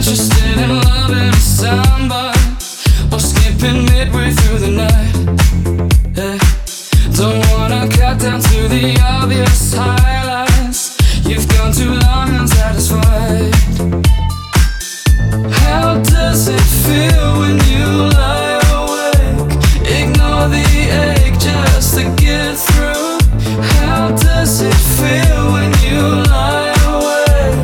Interested in loving a samba or skipping midway through the night. Yeah. Don't wanna cut down to the obvious highlights. You've gone too long unsatisfied. How does it feel when you lie awake? Ignore the ache just to get through. How does it feel when you lie awake?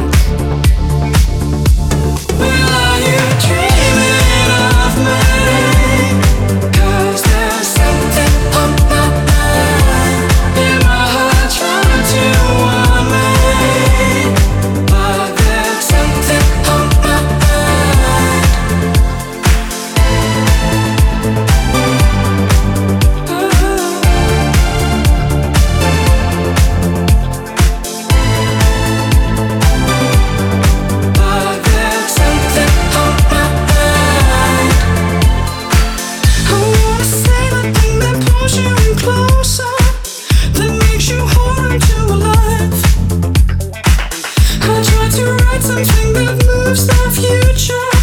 Well, are you dreaming of me? 'Cause there's something on my mind. In my heart trying to warn me, but there's something on my mind. But there's something on my mind. I wanna say the thing that pulls you in closer, that makes you hold on to alive. I try to write something that moves the future.